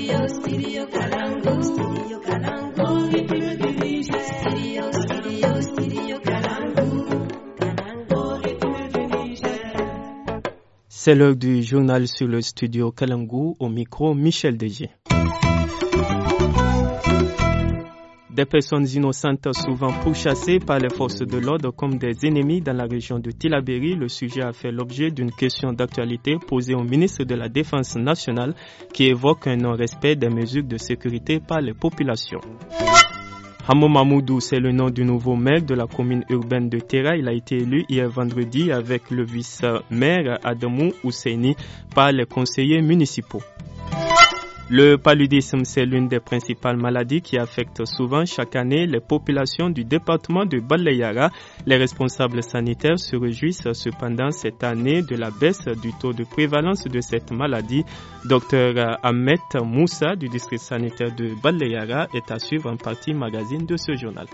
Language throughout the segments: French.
C'est l'heure du journal sur le studio Kalangu, au micro Michel Dégé. Des personnes innocentes souvent pourchassées par les forces de l'ordre comme des ennemis dans la région de Tillabéri. Le sujet a fait l'objet d'une question d'actualité posée au ministre de la Défense nationale qui évoque un non-respect des mesures de sécurité par les populations. Hamo Mamoudou, c'est le nom du nouveau maire de la commune urbaine de Terra. Il a été élu hier vendredi avec le vice-maire Adamou Ousseini par les conseillers municipaux. Le paludisme, c'est l'une des principales maladies qui affecte souvent chaque année les populations du département de Balayara. Les responsables sanitaires se réjouissent cependant cette année de la baisse du taux de prévalence de cette maladie. Dr Ahmed Moussa du district sanitaire de Balayara est à suivre en partie magazine de ce journal.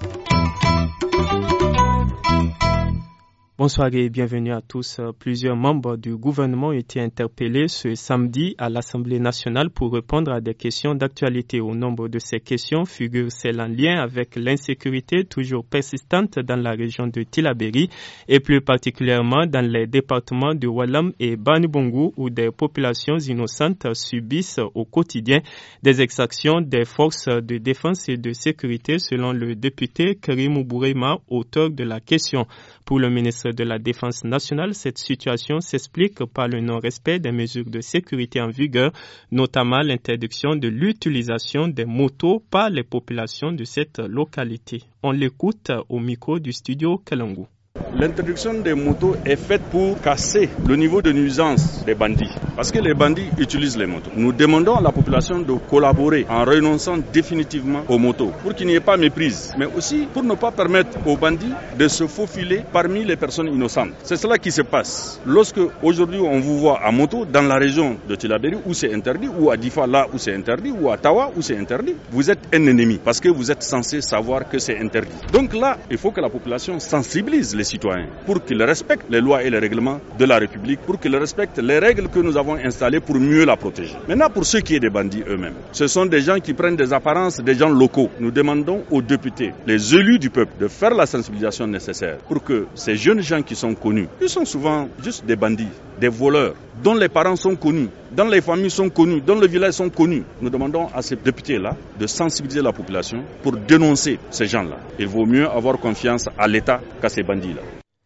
Bonsoir et bienvenue à tous. Plusieurs membres du gouvernement ont été interpellés ce samedi à l'Assemblée nationale pour répondre à des questions d'actualité. Au nombre de ces questions figurent celles en lien avec l'insécurité toujours persistante dans la région de Tillabéri et plus particulièrement dans les départements de Walam et Banibongo où des populations innocentes subissent au quotidien des exactions des forces de défense et de sécurité selon le député Karim Bourema, auteur de la question. Pour le ministre de la Défense nationale, cette situation s'explique par le non-respect des mesures de sécurité en vigueur, notamment l'interdiction de l'utilisation des motos par les populations de cette localité. On l'écoute au micro du studio Kalangu. L'interdiction des motos est faite pour casser le niveau de nuisance des bandits. Parce que les bandits utilisent les motos. Nous demandons à la population de collaborer en renonçant définitivement aux motos pour qu'il n'y ait pas méprise, mais aussi pour ne pas permettre aux bandits de se faufiler parmi les personnes innocentes. C'est cela qui se passe. Lorsque aujourd'hui on vous voit à moto dans la région de Tillabéri où c'est interdit, ou à Difa là où c'est interdit, ou à Tawa où c'est interdit, vous êtes un ennemi parce que vous êtes censé savoir que c'est interdit. Donc là, il faut que la population sensibilise les citoyens pour qu'ils respectent les lois et les règlements de la République, pour qu'ils respectent les règles que nous avons installées pour mieux la protéger. Maintenant, pour ceux qui sont des bandits eux-mêmes, ce sont des gens qui prennent des apparences des gens locaux. Nous demandons aux députés, les élus du peuple, de faire la sensibilisation nécessaire pour que ces jeunes gens qui sont connus, ils sont souvent juste des bandits, des voleurs, dont les parents sont connus, dont les familles sont connues, dont les villages sont connus. Nous demandons à ces députés-là de sensibiliser la population pour dénoncer ces gens-là. Il vaut mieux avoir confiance à l'État qu'à ces bandits-là.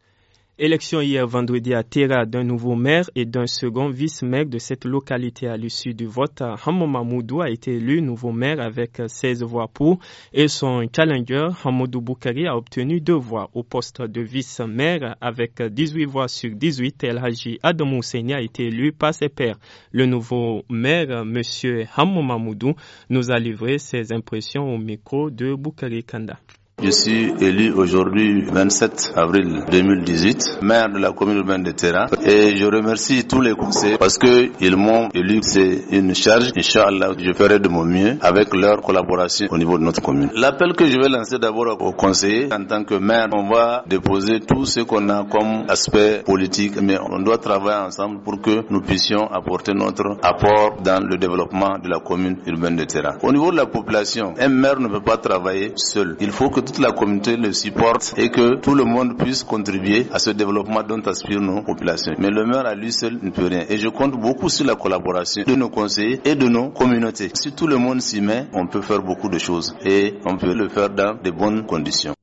Élection hier vendredi à Terra d'un nouveau maire et d'un second vice-maire de cette localité. À l'issue du vote, Hamo Mamoudou a été élu nouveau maire avec 16 voix pour et son challenger Hamadou Boukari a obtenu 2 voix. Au poste de vice-maire avec 18 voix sur 18, El Haji Adamou Ousseini a été élu par ses pairs. Le nouveau maire, M. Hamo Mamoudou, nous a livré ses impressions au micro de Boukari Kanda. Je suis élu aujourd'hui 27 avril 2018, maire de la commune urbaine de Terra, et je remercie tous les conseillers parce que ils m'ont élu. C'est une charge. Inch'Allah, je ferai de mon mieux avec leur collaboration au niveau de notre commune. L'appel que je vais lancer d'abord aux conseillers, en tant que maire, on va déposer tout ce qu'on a comme aspect politique, mais on doit travailler ensemble pour que nous puissions apporter notre apport dans le développement de la commune urbaine de Terra. Au niveau de la population, un maire ne peut pas travailler seul. Il faut que toute la communauté le supporte et que tout le monde puisse contribuer à ce développement dont aspirent nos populations. Mais le maire à lui seul ne peut rien. Et je compte beaucoup sur la collaboration de nos conseillers et de nos communautés. Si tout le monde s'y met, on peut faire beaucoup de choses et on peut le faire dans de bonnes conditions.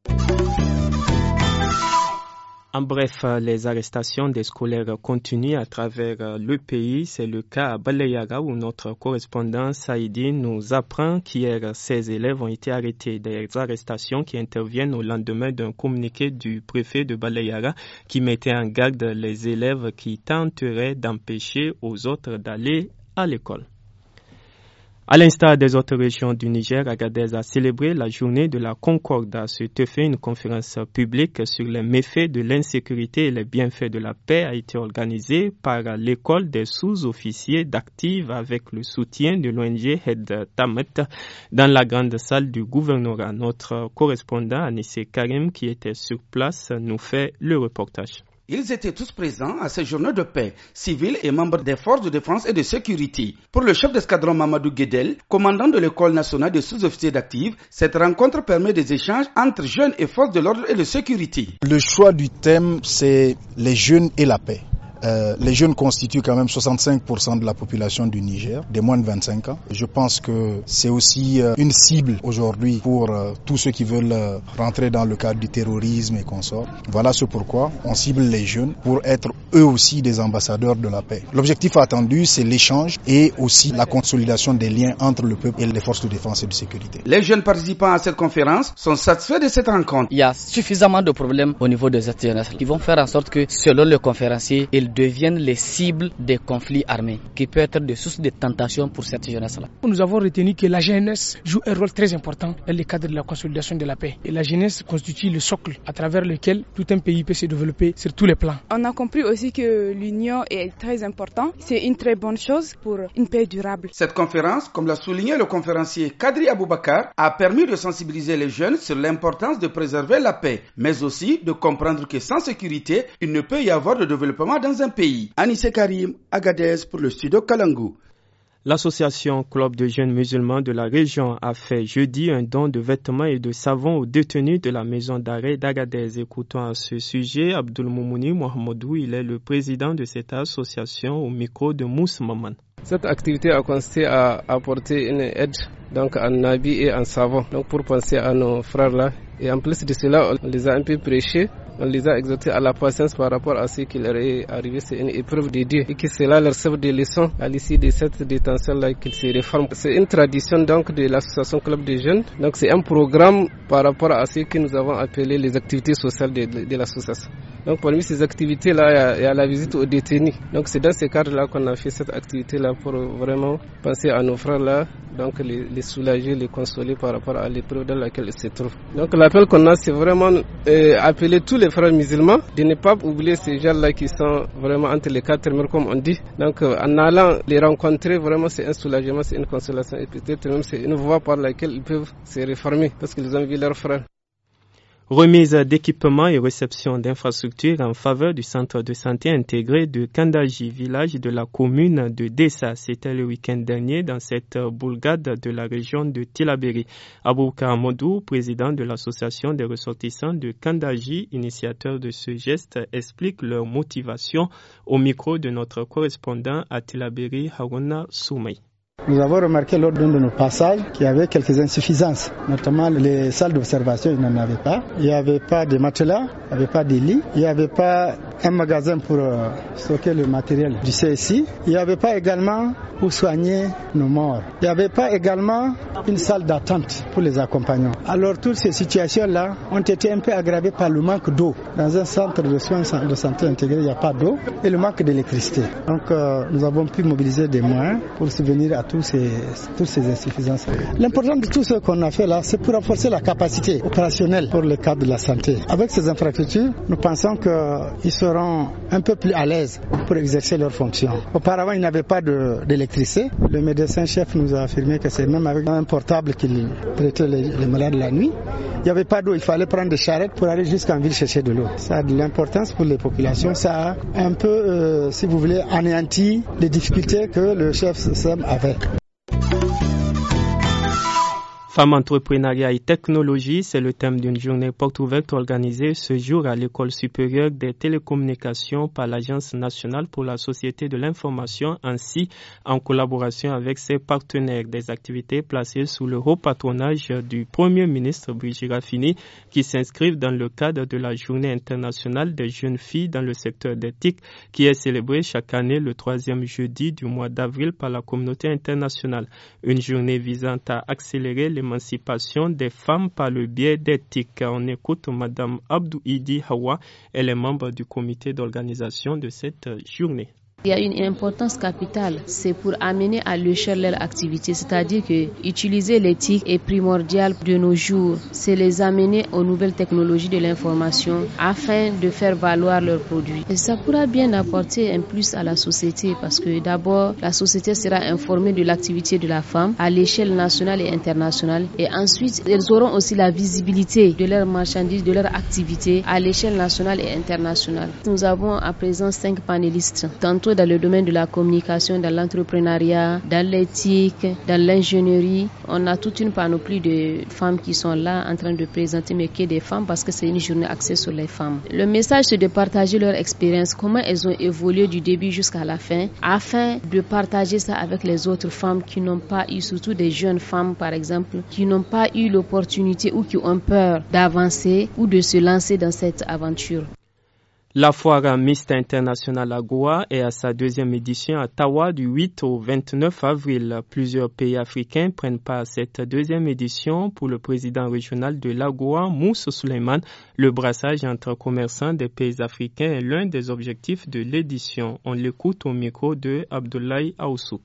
En bref, les arrestations des scolaires continuent à travers le pays. C'est le cas à Balayara où notre correspondant Saïdi nous apprend qu'hier 16 élèves ont été arrêtés. Des arrestations qui interviennent au lendemain d'un communiqué du préfet de Balayara qui mettait en garde les élèves qui tenteraient d'empêcher aux autres d'aller à l'école. À l'instar des autres régions du Niger, Agadez a célébré la journée de la Concorde. À ce fait, une conférence publique sur les méfaits de l'insécurité et les bienfaits de la paix a été organisée par l'école des sous-officiers d'Active avec le soutien de l'ONG Hed Tamet dans la grande salle du gouvernorat. Notre correspondant Anissé Karim, qui était sur place, nous fait le reportage. Ils étaient tous présents à ces journées de paix, civils et membres des forces de défense et de sécurité. Pour le chef d'escadron Mamadou Guedel, commandant de l'école nationale des sous-officiers d'actifs, cette rencontre permet des échanges entre jeunes et forces de l'ordre et de sécurité. Le choix du thème, c'est les jeunes et la paix. Les jeunes constituent quand même 65% de la population du Niger, des moins de 25 ans. Je pense que c'est aussi une cible aujourd'hui pour tous ceux qui veulent rentrer dans le cadre du terrorisme et consorts. Voilà ce pourquoi on cible les jeunes pour être eux aussi des ambassadeurs de la paix. L'objectif attendu, c'est l'échange et aussi la consolidation des liens entre le peuple et les forces de défense et de sécurité. Les jeunes participants à cette conférence sont satisfaits de cette rencontre. Il y a suffisamment de problèmes au niveau de cette jeunesse qui vont faire en sorte que, selon le conférencier, ils deviennent les cibles des conflits armés, qui peut être de source de tentation pour cette jeunesse-là. Nous avons retenu que la jeunesse joue un rôle très important dans le cadre de la consolidation de la paix. Et la jeunesse constitue le socle à travers lequel tout un pays peut se développer sur tous les plans. On a compris aussi que l'union est très importante. C'est une très bonne chose pour une paix durable. Cette conférence, comme l'a souligné le conférencier Kadri Aboubakar, a permis de sensibiliser les jeunes sur l'importance de préserver la paix, mais aussi de comprendre que sans sécurité, il ne peut y avoir de développement dans un pays. Anissé Karim, Agadez pour le studio Kalangu. L'association Club de jeunes musulmans de la région a fait jeudi un don de vêtements et de savons aux détenus de la maison d'arrêt d'Agadez. Écoutons à ce sujet Abdul Moumouni Mohamedou, il est le président de cette association au micro de Mouss Maman. Cette activité a consisté à apporter une aide donc en habits et en savon, donc pour penser à nos frères là. Et en plus de cela, on les a un peu prêchés, on les a exhortés à la patience par rapport à ce qui leur est arrivé. C'est une épreuve de Dieu et que cela leur serve de leçon à l'issue de cette détention-là qu'ils se réforment. C'est une tradition donc de l'association Club des Jeunes. Donc c'est un programme par rapport à ce que nous avons appelé les activités sociales de l'association. Donc parmi ces activités-là, il y a la visite aux détenus. Donc c'est dans ce cadre-là qu'on a fait cette activité-là pour vraiment penser à nos frères-là, donc les soulager, les consoler par rapport à l'épreuve dans laquelle ils se trouvent. Donc l'appel qu'on a, c'est vraiment appeler tous les frères musulmans de ne pas oublier ces gens-là qui sont vraiment entre les quatre murs, comme on dit. Donc en allant les rencontrer, vraiment c'est un soulagement, c'est une consolation et peut-être même c'est une voie par laquelle ils peuvent se réformer parce qu'ils ont vu leurs frères. Remise d'équipements et réception d'infrastructures en faveur du centre de santé intégré de Kandaji, village de la commune de Dessa. C'était le week-end dernier dans cette bourgade de la région de Tillabéri. Aboubakar Amadou, président de l'association des ressortissants de Kandaji, initiateur de ce geste, explique leur motivation au micro de notre correspondant à Tillabéri, Haruna Soumay. Nous avons remarqué lors d'un de nos passages qu'il y avait quelques insuffisances, notamment les salles d'observation, il n'en avait pas. Il n'y avait pas de matelas, il n'y avait pas de lits, il n'y avait pas un magasin pour stocker le matériel du CSI. Il n'y avait pas également pour soigner nos morts. Il n'y avait pas également une salle d'attente pour les accompagnants. Alors toutes ces situations-là ont été un peu aggravées par le manque d'eau. Dans un centre de soins de santé intégré, il n'y a pas d'eau et le manque d'électricité. Donc nous avons pu mobiliser des moyens pour subvenir à toutes ces insuffisances. L'important de tout ce qu'on a fait là, c'est pour renforcer la capacité opérationnelle pour le cadre de la santé. Avec ces infrastructures, nous pensons qu'ils seront un peu plus à l'aise pour exercer leurs fonctions. Auparavant, il n'y avait pas d'électricité. Le médecin-chef nous a affirmé que c'est même avec un portable qu'il traitait les malades la nuit. Il n'y avait pas d'eau, il fallait prendre des charrettes pour aller jusqu'en ville chercher de l'eau. Ça a de l'importance pour les populations. Ça a un peu, si vous voulez, anéanti les difficultés que le chef SEM avait. Femmes, entrepreneuriat et technologie, c'est le thème d'une journée porte ouverte organisée ce jour à l'École supérieure des télécommunications par l'Agence nationale pour la société de l'information, ainsi en collaboration avec ses partenaires. Des activités placées sous le haut patronage du Premier ministre Brigitte Raffini qui s'inscrivent dans le cadre de la Journée internationale des jeunes filles dans le secteur des TIC qui est célébrée chaque année le 3e jeudi du mois d'avril par la communauté internationale. Une journée visant à accélérer l'émancipation des femmes par le biais des TIC. On écoute Madame Abdou Idi Hawa, elle est membre du comité d'organisation de cette journée. Il y a une importance capitale, c'est pour amener à l'échelle leur activité, c'est-à-dire que utiliser l'éthique est primordial de nos jours, c'est les amener aux nouvelles technologies de l'information afin de faire valoir leurs produits. Et ça pourra bien apporter un plus à la société parce que d'abord, la société sera informée de l'activité de la femme à l'échelle nationale et internationale et ensuite, elles auront aussi la visibilité de leurs marchandises, de leur activité à l'échelle nationale et internationale. Nous avons à présent 5 panélistes, tantôt dans le domaine de la communication, dans l'entrepreneuriat, dans l'éthique, dans l'ingénierie. On a toute une panoplie de femmes qui sont là en train de présenter, mais que des femmes parce que c'est une journée axée sur les femmes. Le message, c'est de partager leur expérience, comment elles ont évolué du début jusqu'à la fin, afin de partager ça avec les autres femmes qui n'ont pas eu, surtout des jeunes femmes par exemple, qui n'ont pas eu l'opportunité ou qui ont peur d'avancer ou de se lancer dans cette aventure. La foire mixte internationale AGOA est à sa 2e édition à Tawa du 8 au 29 avril. Plusieurs pays africains prennent part à cette 2e édition. Pour le président régional de l'AGOA, Moussa Suleiman, le brassage entre commerçants des pays africains est l'un des objectifs de l'édition. On l'écoute au micro de Abdoulaye Aoussouk.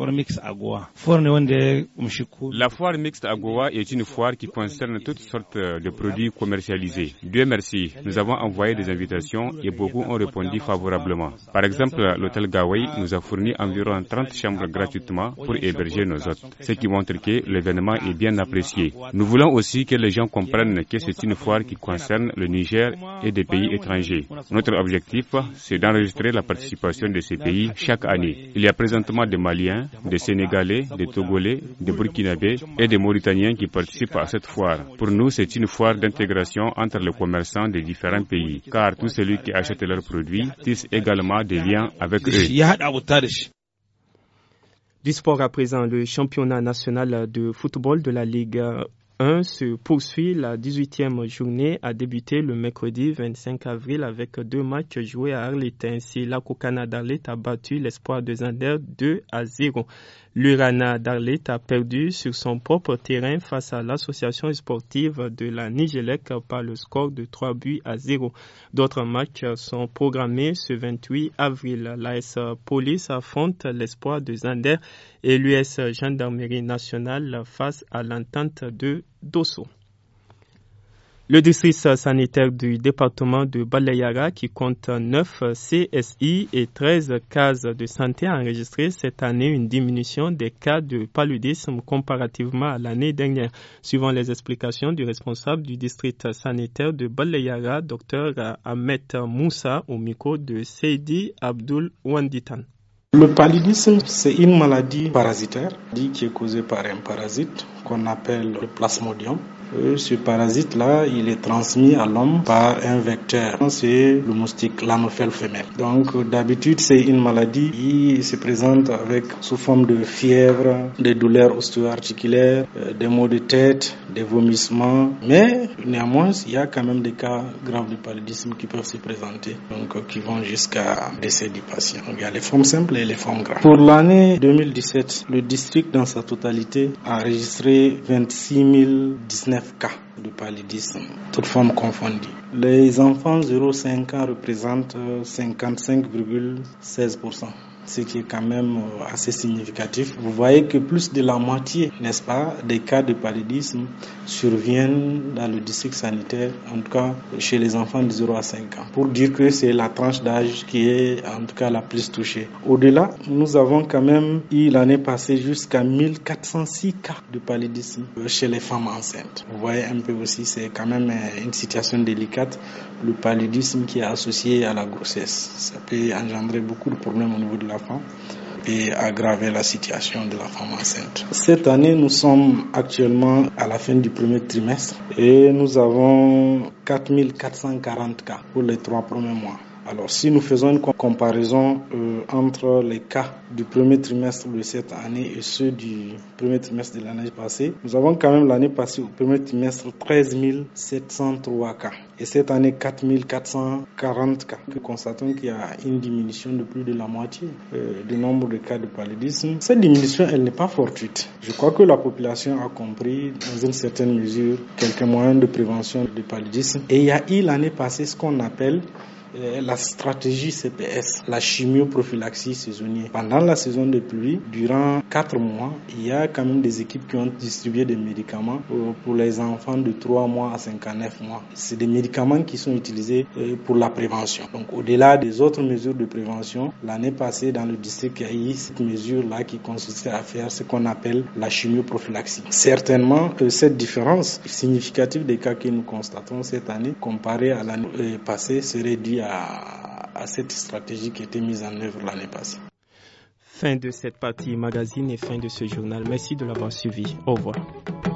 La foire mixte AGOA est une foire qui concerne toutes sortes de produits commercialisés. Dieu merci, nous avons envoyé des invitations et beaucoup ont répondu favorablement. Par exemple, l'hôtel Gawai nous a fourni environ 30 chambres gratuitement pour héberger nos hôtes, ce qui montre que l'événement est bien apprécié. Nous voulons aussi que les gens comprennent que c'est une foire qui concerne le Niger et des pays étrangers. Notre objectif, c'est d'enregistrer la participation de ces pays chaque année. Il y a présentement des Maliens, des Sénégalais, des Togolais, des Burkinabés et des Mauritaniens qui participent à cette foire. Pour nous, c'est une foire d'intégration entre les commerçants des différents pays, car tous celui qui achète leurs produits tisse également des liens avec eux. Du sport à présent, le championnat national de football de la Ligue 1 se poursuit. La 18e journée a débuté le mercredi 25 avril avec 2 matchs joués à Arlit. Ainsi, l'Akokana d'Arlit a battu l'Espoir de Zander 2-0. L'Urana d'Arlit a perdu sur son propre terrain face à l'association sportive de la Nigélec par le score de 3-0. D'autres matchs sont programmés ce 28 avril. L'AS Police affronte l'Espoir de Zander et l'US Gendarmerie nationale face à l'entente de Dosso. Le district sanitaire du département de Balayara, qui compte 9 CSI et 13 cases de santé, a enregistré cette année une diminution des cas de paludisme comparativement à l'année dernière. Suivant les explications du responsable du district sanitaire de Balayara, Dr Ahmed Moussa, au micro de Seydi Abdul Wanditan. Le paludisme, c'est une maladie parasitaire qui est causée par un parasite qu'on appelle le plasmodium. Ce parasite-là, il est transmis à l'homme par un vecteur. C'est le moustique, l'anophèle femelle. Donc, d'habitude, c'est une maladie qui se présente sous forme de fièvre, des douleurs ostéo-articulaires, des maux de tête, des vomissements. Mais, néanmoins, il y a quand même des cas graves de paludisme qui peuvent se présenter, donc qui vont jusqu'à décès du patient. Donc, il y a les formes simples et les formes graves. Pour l'année 2017, le district dans sa totalité a enregistré 26 019 cas de paludisme, toutes formes confondues. Les enfants 0,5 ans représentent 55,16%. Ce qui est quand même assez significatif. Vous voyez que plus de la moitié, n'est-ce pas, des cas de paludisme surviennent dans le district sanitaire, en tout cas chez les enfants de 0 à 5 ans. Pour dire que c'est la tranche d'âge qui est en tout cas la plus touchée. Au-delà, nous avons quand même eu l'année passée jusqu'à 1406 cas de paludisme chez les femmes enceintes. Vous voyez un peu aussi, c'est quand même une situation délicate. Le paludisme qui est associé à la grossesse, ça peut engendrer beaucoup de problèmes au niveau de la femme et aggraver la situation de la femme enceinte. Cette année, nous sommes actuellement à la fin du premier trimestre et nous avons 4440 cas pour les 3 premiers mois. Alors, si nous faisons une comparaison entre les cas du premier trimestre de cette année et ceux du premier trimestre de l'année passée, nous avons quand même l'année passée au premier trimestre 13 703 cas. Et cette année, 4 440 cas. Nous constatons qu'il y a une diminution de plus de la moitié du nombre de cas de paludisme. Cette diminution, elle n'est pas fortuite. Je crois que la population a compris, dans une certaine mesure, quelques moyens de prévention du paludisme. Et il y a eu l'année passée ce qu'on appelle la stratégie CPS, la chimioprophylaxie saisonnière. Pendant la saison de pluie, durant 4 mois, il y a quand même des équipes qui ont distribué des médicaments pour les enfants de 3 mois à 59 mois. C'est des médicaments qui sont utilisés pour la prévention. Donc au-delà des autres mesures de prévention, l'année passée dans le district, il y a eu cette mesure-là qui consistait à faire ce qu'on appelle la chimioprophylaxie. Certainement, cette différence significative des cas que nous constatons cette année comparée à l'année passée serait due à cette stratégie qui a été mise en œuvre l'année passée. Fin de cette partie magazine et fin de ce journal. Merci de l'avoir suivi. Au revoir.